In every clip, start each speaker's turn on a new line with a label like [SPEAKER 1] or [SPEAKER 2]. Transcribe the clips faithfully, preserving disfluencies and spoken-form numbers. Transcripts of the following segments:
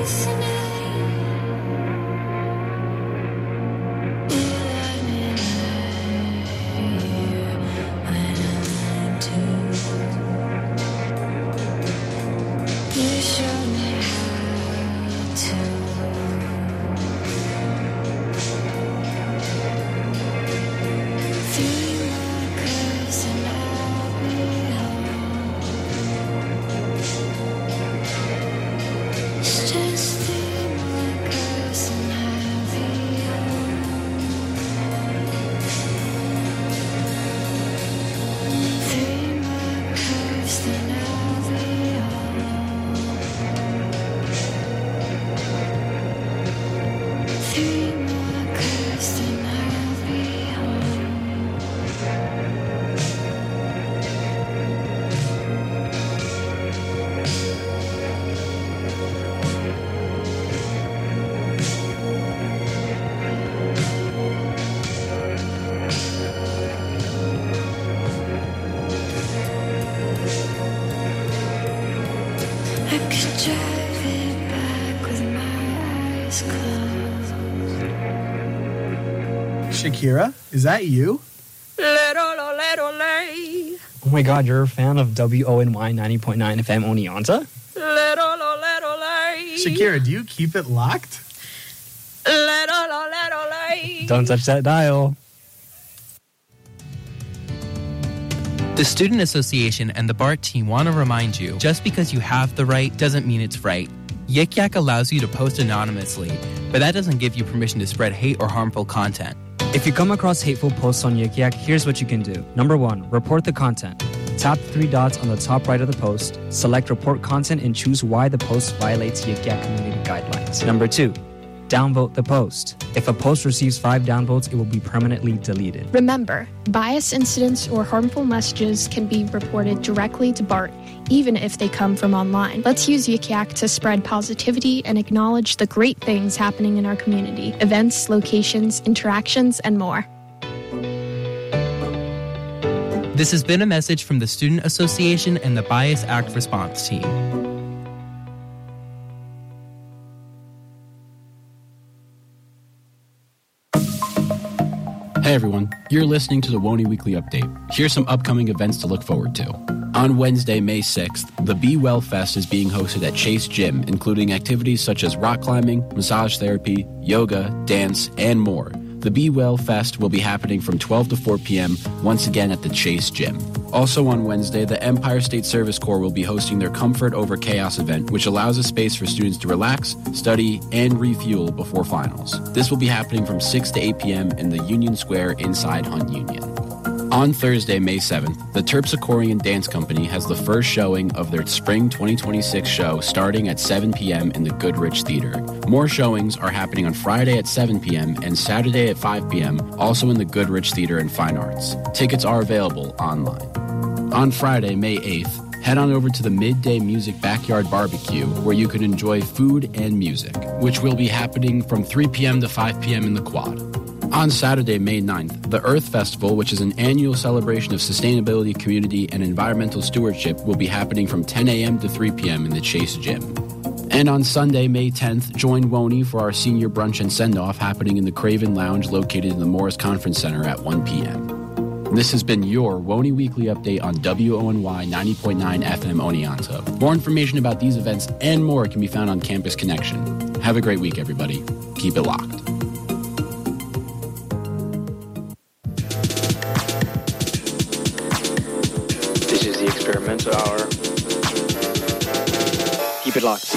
[SPEAKER 1] Shakira, is that you?
[SPEAKER 2] Oh my god, you're a fan of W O N Y ninety point nine F M Oneonta?
[SPEAKER 1] Shakira, do you keep it locked?
[SPEAKER 2] Don't touch that dial.
[SPEAKER 3] The Student Association and the BART team want to remind you, just because you have the right doesn't mean it's right. Yik Yak allows you to post anonymously, but that doesn't give you permission to spread hate or harmful content.
[SPEAKER 2] If you come across hateful posts on Yik Yak, here's what you can do. Number one, report the content. Tap the three dots on the top right of the post, select report content, and choose why the post violates Yik Yak community guidelines. Number two, downvote the post. If a post receives five downvotes, it will be permanently deleted.
[SPEAKER 4] Remember, bias incidents or harmful messages can be reported directly to BART, even if they come from online. Let's use Yik Yak to spread positivity and acknowledge the great things happening in our community. Events, locations, interactions, and more.
[SPEAKER 3] This has been a message from the Student Association and the Bias Act Response Team.
[SPEAKER 5] Hey everyone, you're listening to the Woney Weekly Update. Here's some upcoming events to look forward to. On Wednesday, May sixth, the Be Well Fest is being hosted at Chase Gym, including activities such as rock climbing, massage therapy, yoga, dance, and more. The Be Well Fest will be happening from twelve to four p.m. once again at the Chase Gym. Also on Wednesday, the Empire State Service Corps will be hosting their Comfort Over Chaos event, which allows a space for students to relax, study, and refuel before finals. This will be happening from six to eight p.m. in the Union Square inside Hunt Union. On Thursday, May seventh, the Terpsichorean Dance Company has the first showing of their Spring twenty twenty-six show starting at seven p.m. in the Goodrich Theater. More showings are happening on Friday at seven p.m. and Saturday at five p.m., also in the Goodrich Theater and Fine Arts. Tickets are available online. On Friday, May eighth, head on over to the Midday Music Backyard Barbecue, where you can enjoy food and music, which will be happening from three p.m. to five p.m. in the Quad. On Saturday, May ninth, the Earth Festival, which is an annual celebration of sustainability, community, and environmental stewardship, will be happening from ten a.m. to three p.m. in the Chase Gym. And on Sunday, May tenth, join Woney for our senior brunch and send-off happening in the Craven Lounge located in the Morris Conference Center at one p.m. This has been your Woney Weekly Update on W O N Y ninety point nine F M Oneonta. More information about these events and more can be found on Campus Connection. Have a great week, everybody. Keep it locked.
[SPEAKER 6] This is the Experimental Hour. Keep it locked.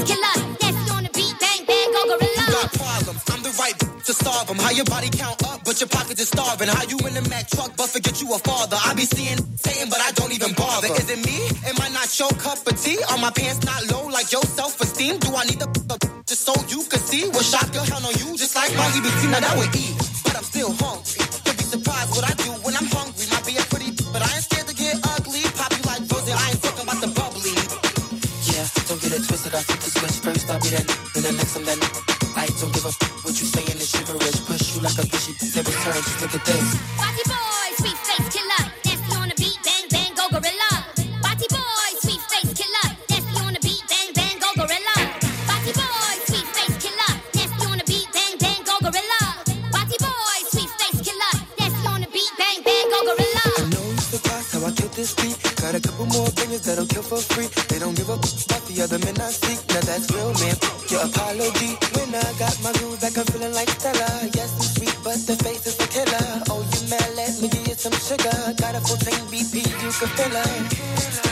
[SPEAKER 7] How your body count up, but but your pockets are starving. How you in the Mack truck, but forget you a father? I be seeing Satan, but I don't even bother. Is it me? Am I not your cup of tea? Are my pants not low like your self-esteem? Do I need to just so you can see? What shot girl count on you just like Marley B T? Now that would eat, but I'm still hungry. You'll be surprised what I do when I'm hungry. Might be a pretty, but I ain't scared to get ugly. Pop you like frozen, I ain't talking about the bubbly. Yeah, don't get it twisted. I flip the switch first. I'll be that, then the next I'm that. I don't give a f- what you say in the shiverish. Push you like a fishy, never turn. Just look at this.
[SPEAKER 8] Watty boy, sweet face killer. Nasty on the beat, bang bang go gorilla. Watty boy, sweet face killer. Nasty on the beat, bang bang go gorilla. Watty boy, sweet face killer. Nasty on the beat, bang bang go gorilla. Watty boy, sweet face killer. Nasty on the beat, bang bang go gorilla.
[SPEAKER 7] I know it's the past how I killed this beat. Got a couple more opinions that'll kill for free. They don't give a f- about the other men I seek. Now that's real, man. Your apology. When I got my groove back, I'm feeling like Stella. Yes, I'm sweet, but the face is a killer. Oh, you mad? Let me give you some sugar. Got a full tank B P, you can fill her.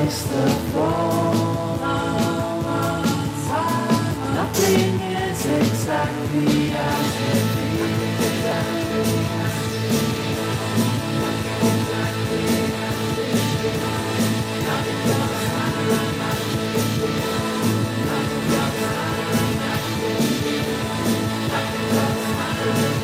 [SPEAKER 9] makes the fall on time. Nothing is exactly as it is. Exactly as it is. Exactly as it is. Nothing else matters. Nothing else matters. Nothing else matters.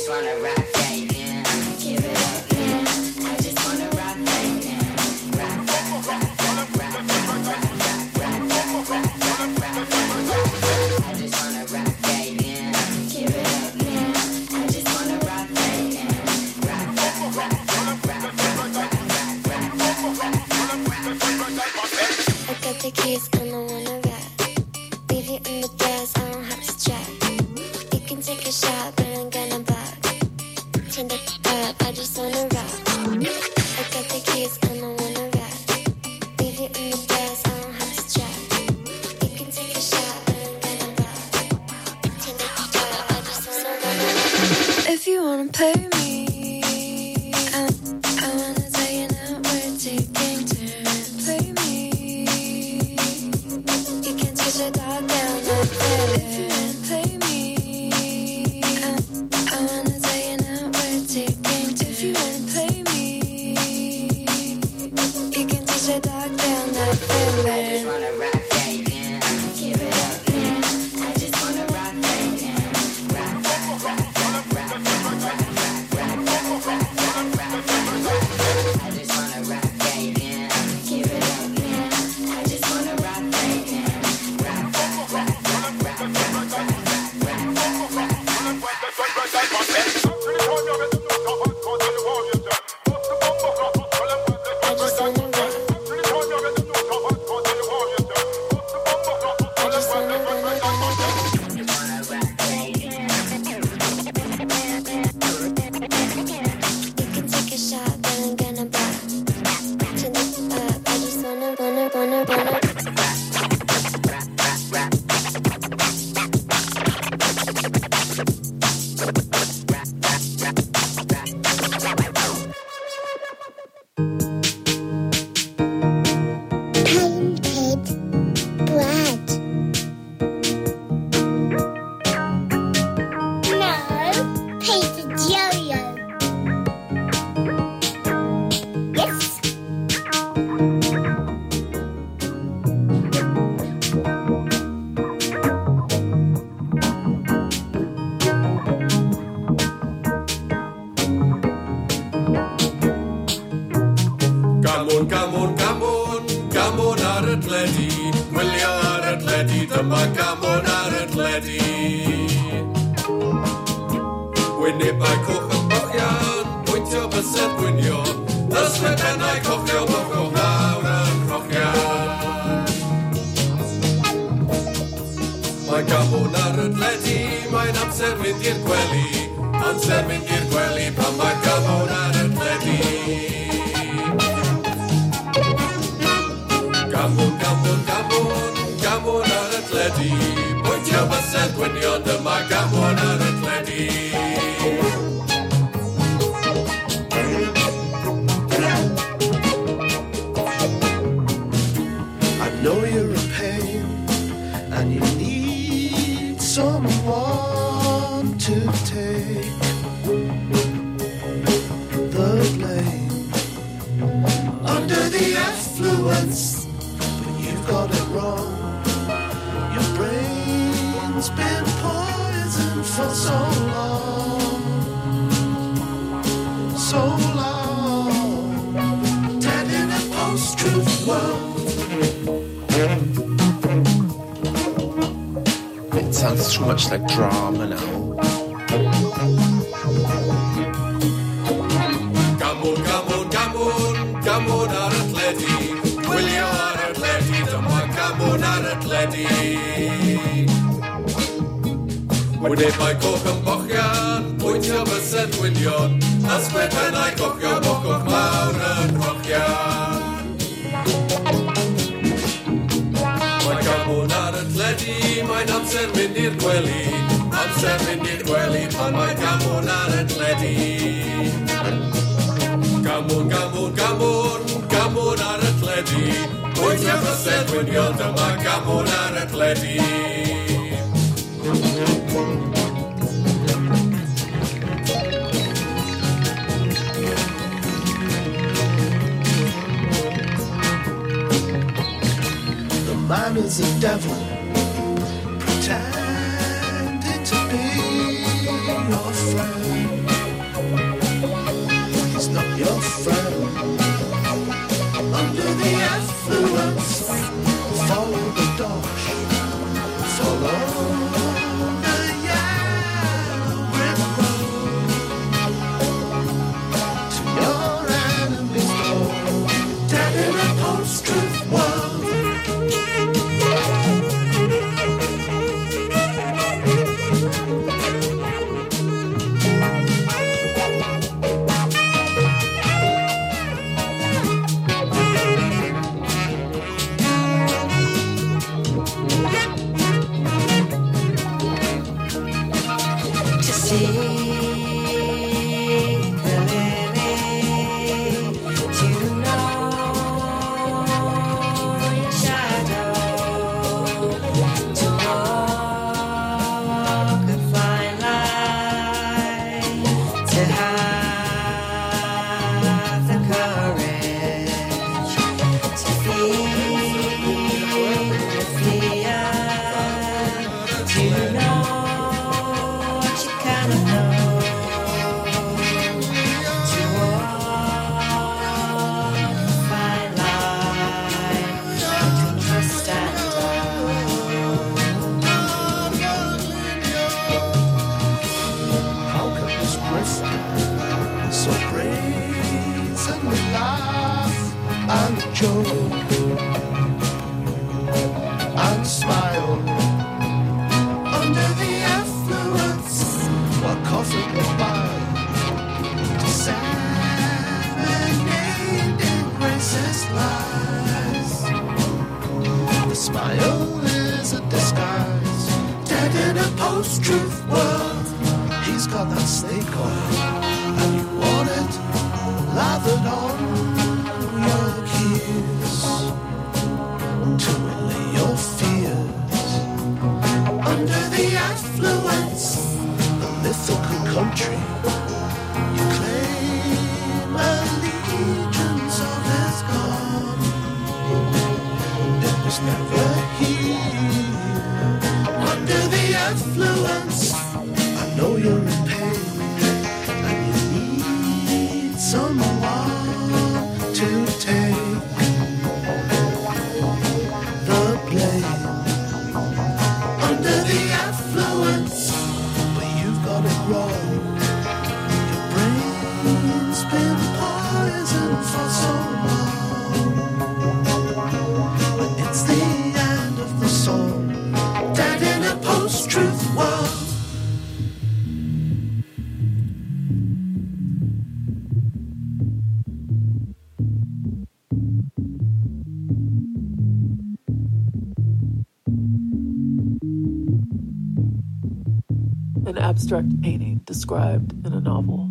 [SPEAKER 10] just wanna rock right now. Give it up now. I just wanna rock right now. Rock, rock, rock, rock, rock, rock, rock, rock, rock, rock, rock, rock, rock. I just wanna rock right now. Give it up now. I just wanna rock right now. Rock, rock, rock, rock, rock, rock, rock, rock, rock, rock. I got the keys and I wanna rap. Leave you in the gas, I don't have to chat. You can take a shot, but I'm gonna block. Turn the up, I just wanna rock. I got the keys and I wanna rap. Leave you in the gas, I don't have to chat. You can take a shot, but I'm gonna block. Turn the up, I just wanna rock. If you wanna pay me, I, I wanna tell you now we're taking turns. Play me. You can touch a dog down the bed. If you wanna play me, I, I wanna tell you now we're taking turns. If you wanna play me, you can touch a dog down the bed. I just wanna rock right now. Give it up now. I just wanna rock right now. Rock, rock, rock, rock, rock, rock, rock, rock, rock, rock, rock. I just wanna rock right now. Give it up now. I just wanna rock right now. Rock, rock, rock, rock, rock, rock, rock, rock,
[SPEAKER 11] man is a devil, pretending to be your friend. He's not your friend. Under the affluence, follow the dosh, follow the yellow brick road to your enemy's door. Dead in a post-truth world.
[SPEAKER 12] An abstract painting described in a novel.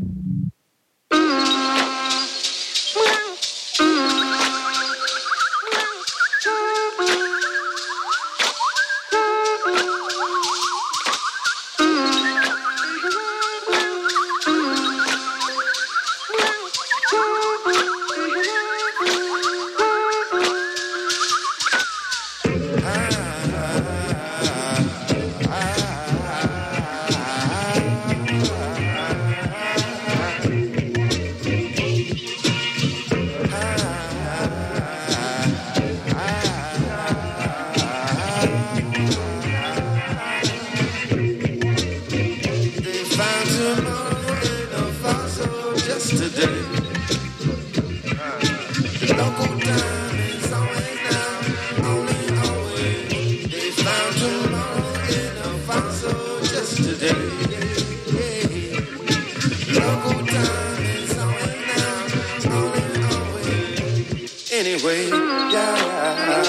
[SPEAKER 11] Anyway, yeah.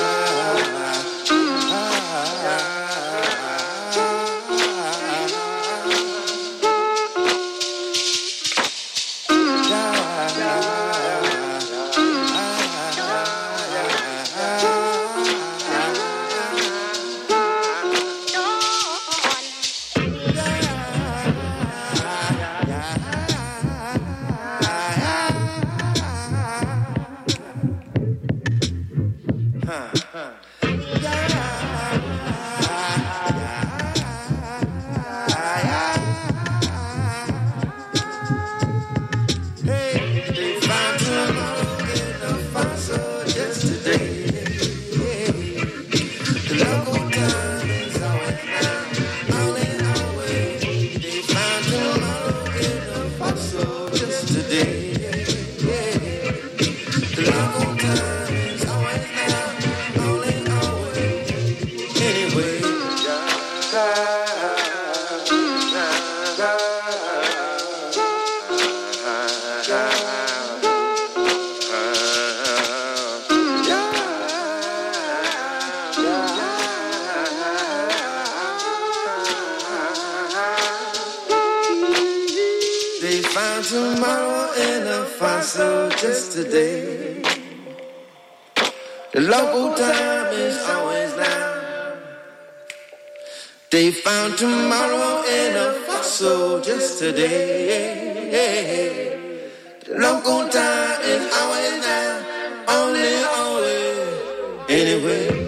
[SPEAKER 11] found tomorrow in a fossil just today. The local time is always now. They found tomorrow in a fossil just today. The local time is always now. Only, always, anyway.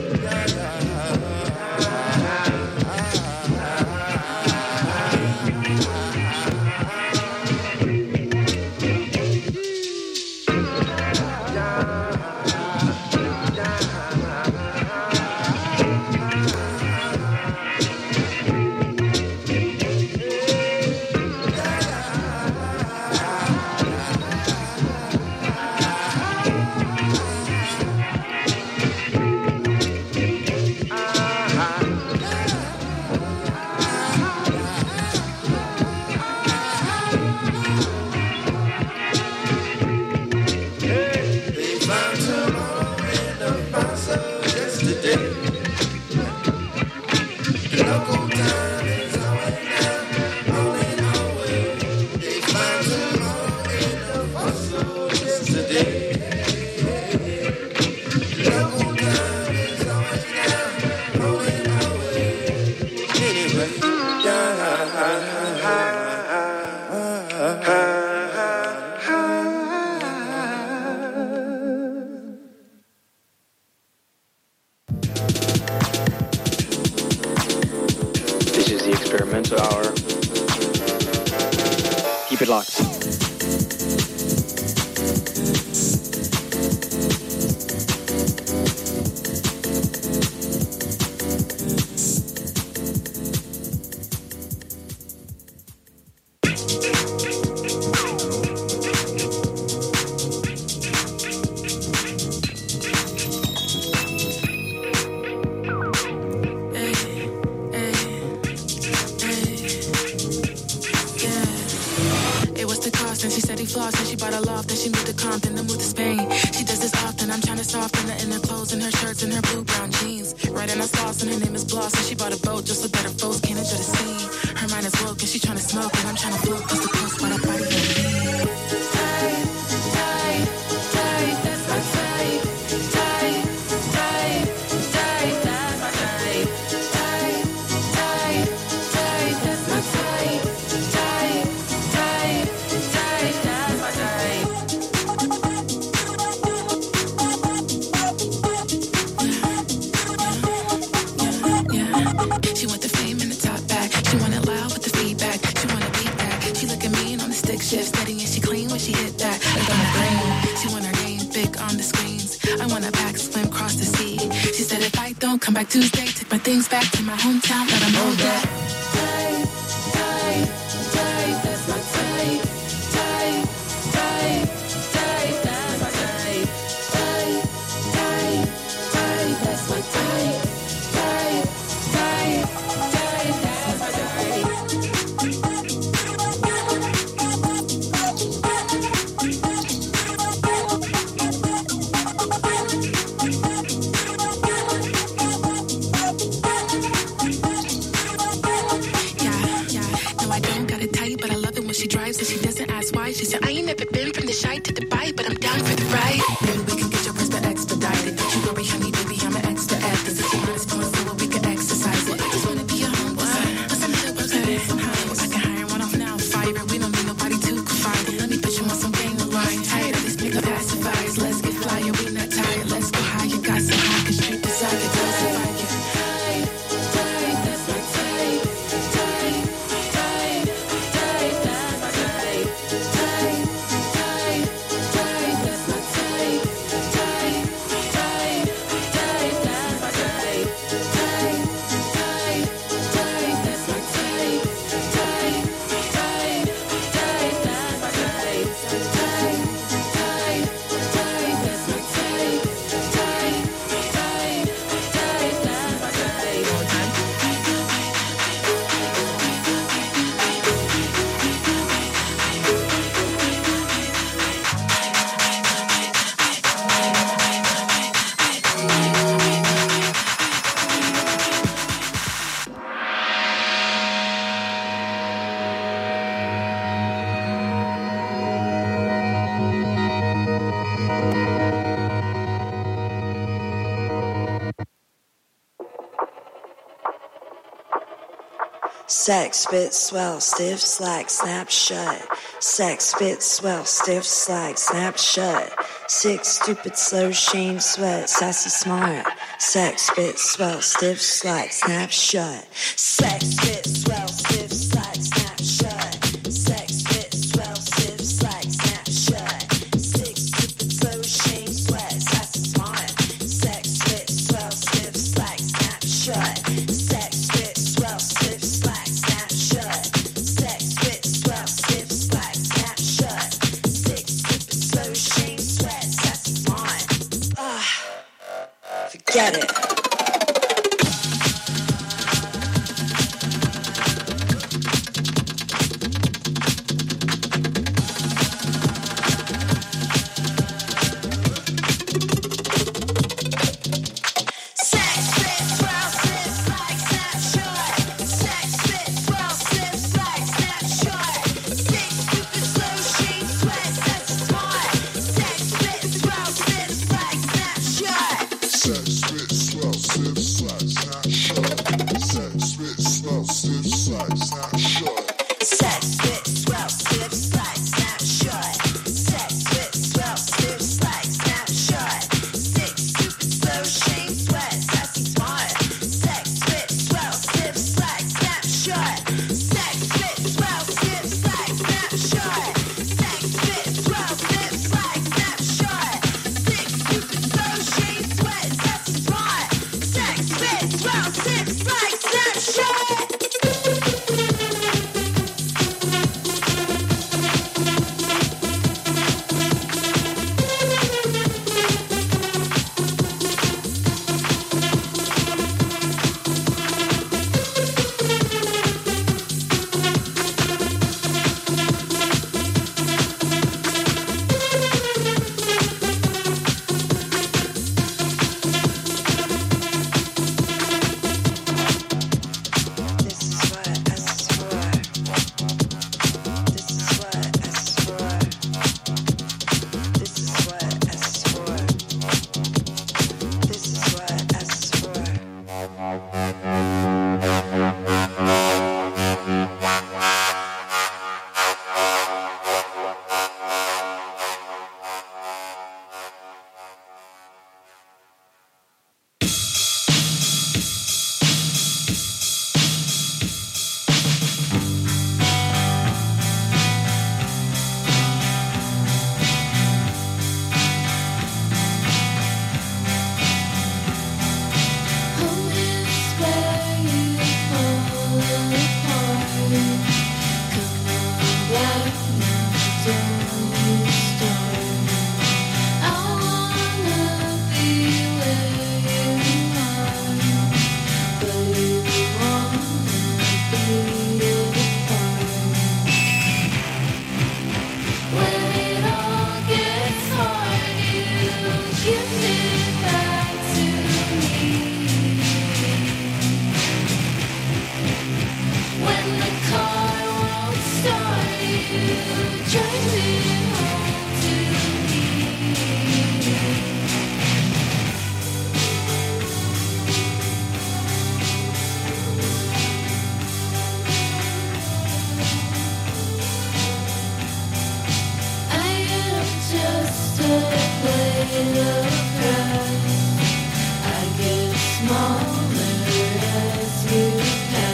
[SPEAKER 13] Sex, spit, swell, stiff, slack, snap, shut. Sex, spit, swell, stiff, slack, snap, shut. Sick, stupid, slow, shame, sweat, sassy, smart. Sex, spit, swell, stiff, slack, snap, shut. Sex, spit, swell, stiff, slack, snap, shut. Sex, spit, swell, stiff, slack, snap, shut. Sick, stupid, slow, shame, sweat, sassy, smart. Sex, spit, swell, stiff, slack, snap, shut. Sex, spit, swell, stiff, slack, snap, shut. Sex, spit, swell, stiff, slack, snap, shut. Sick, stupid, slow, shame, sweat, sassy, smart. Ah, forget it.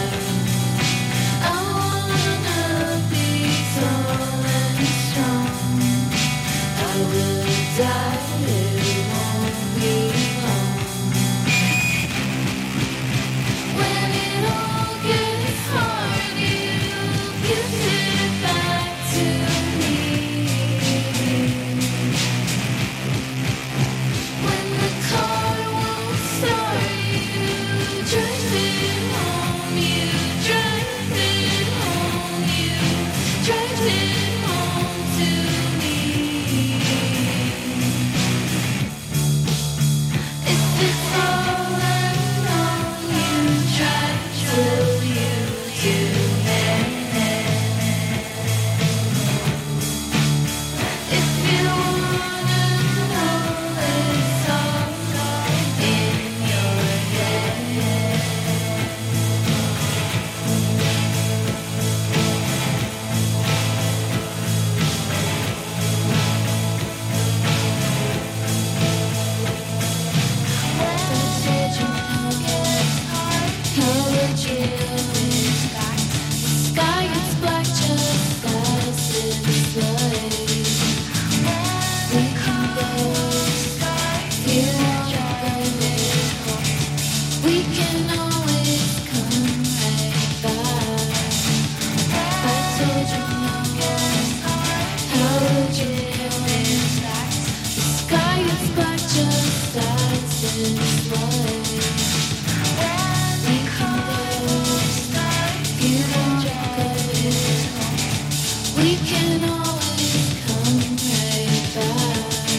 [SPEAKER 9] Strong. We can always come right back.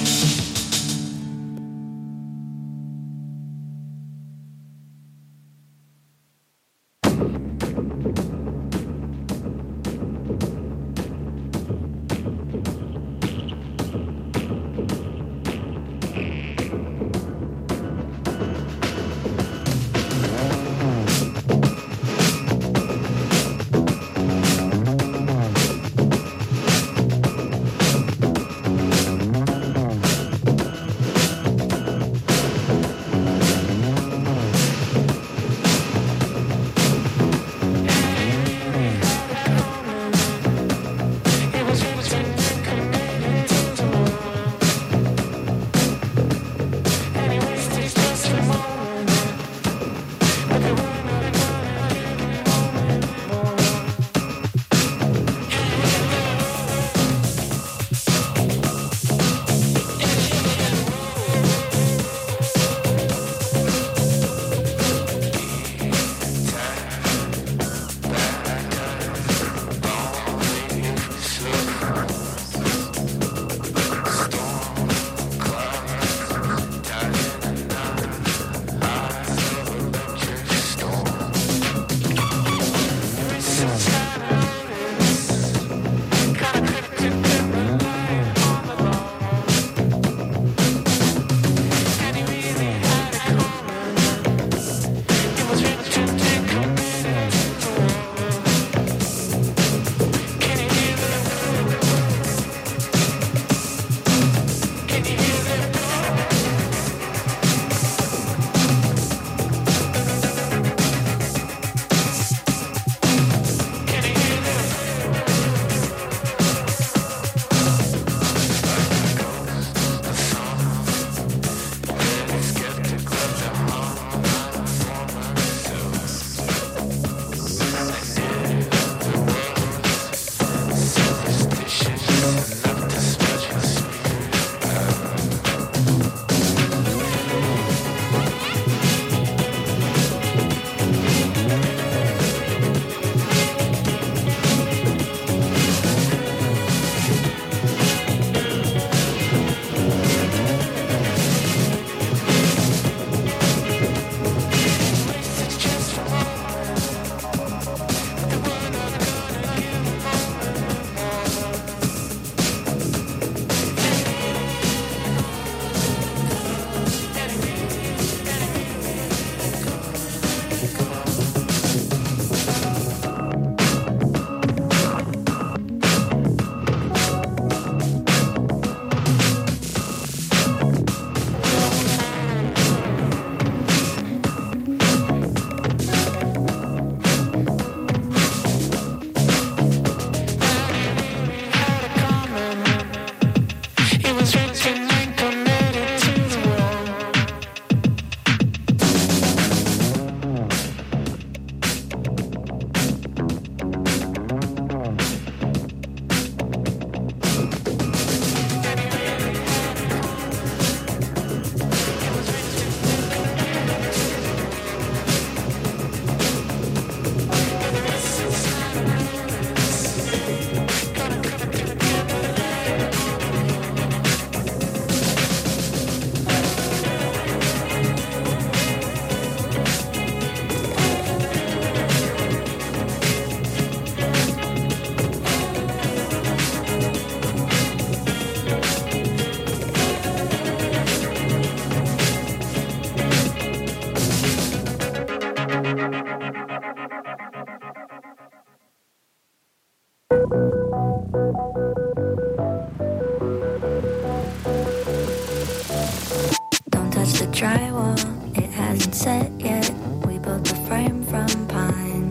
[SPEAKER 10] drywall, it hasn't set yet. We built a frame from pine.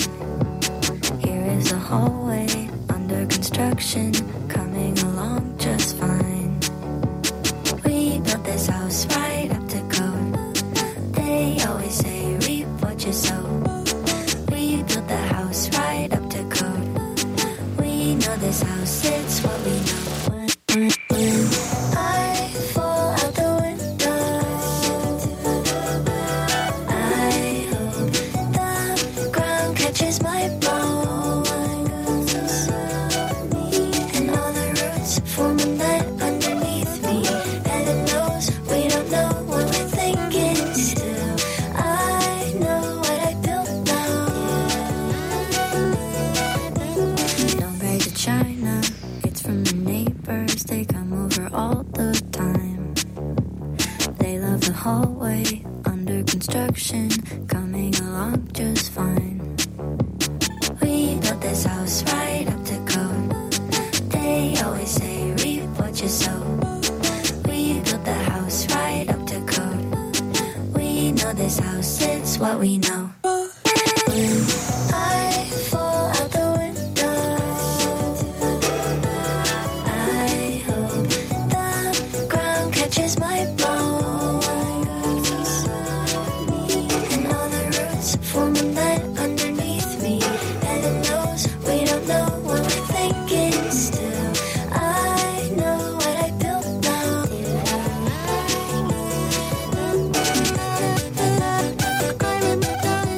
[SPEAKER 10] Here is a hallway under construction, coming along just fine. We built this house right up to code. They always say reap what you sow. We built the house right up to code. We know this house, it's what we know. I fall out the window. I hope the ground catches my bones.
[SPEAKER 14] yeah, it's from the neighbors. They come over all the time. They love the hallway under construction, coming along just fine. We built this house right up to code. They always say, reap what you sow. We built the house right up to code. We know this house, it's what we know. When I fall out the window, I hope the ground catches my bones, and all the roots form a net underneath me, and it knows we don't know what we're thinking still. I know what I built now. Climbing the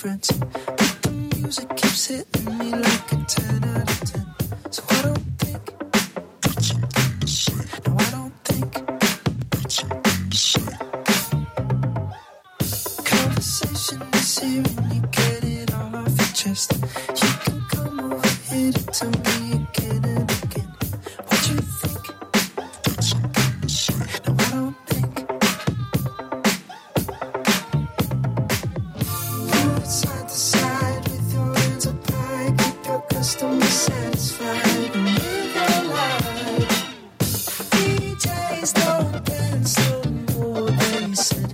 [SPEAKER 11] difference. But the music keeps hitting me like a ten out of ten. So I don't think, no, I don't think. Conversation is here and you get it all off your chest. You can come over here to tell me again and again what you think. No, I don't think. Go side to side with your hands up high. Keep your customer satisfied and live your life. D Js don't dance no more than you said.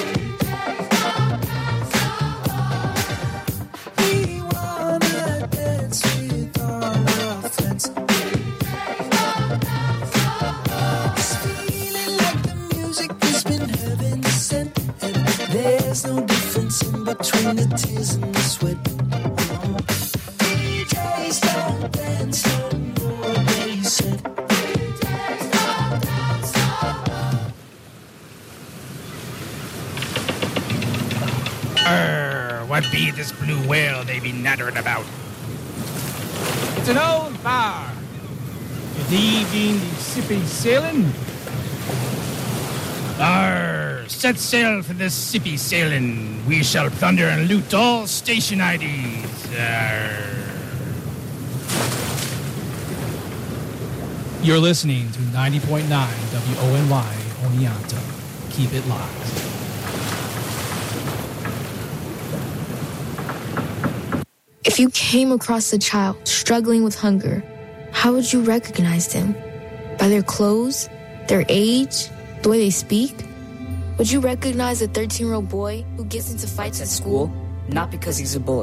[SPEAKER 11] We wanna dance with all our friends. It's feeling like the music has been heaven sent, and there's no difference in between the tears and the sweat. D Js don't dance no more than you said.
[SPEAKER 15] Err, what be this blue whale they be nattering about? It's an old bar. Is he been the sippy sailing? Arr, set sail for the sippy sailing. We shall plunder and loot all station I Ds. Arr.
[SPEAKER 16] You're listening to ninety point nine W O N Y Oneonta. Keep it locked.
[SPEAKER 17] If you came across a child struggling with hunger, how would you recognize them? By their clothes, their age, the way they speak? Would you recognize a thirteen-year-old boy who gets into fights at school?
[SPEAKER 2] Not because he's a boy,